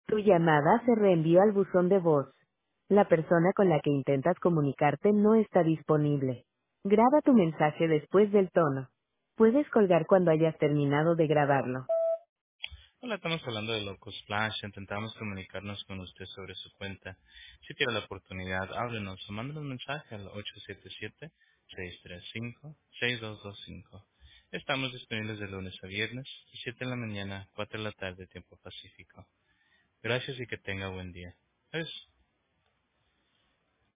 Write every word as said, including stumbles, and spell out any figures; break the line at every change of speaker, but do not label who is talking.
Tu llamada se reenvió al buzón de voz. La persona con la que intentas comunicarte no está disponible. Graba tu mensaje después del tono. Puedes colgar cuando hayas terminado de grabarlo.
Hola, estamos hablando de Loco Splash. Intentamos comunicarnos con usted sobre su cuenta. Si tiene la oportunidad, háblenos o mándenos un mensaje al ocho siete siete, seis tres cinco, seis dos dos cinco. Estamos disponibles de lunes a viernes, de siete de la mañana, cuatro de la tarde, tiempo pacífico. Gracias y que tenga buen día. Adiós.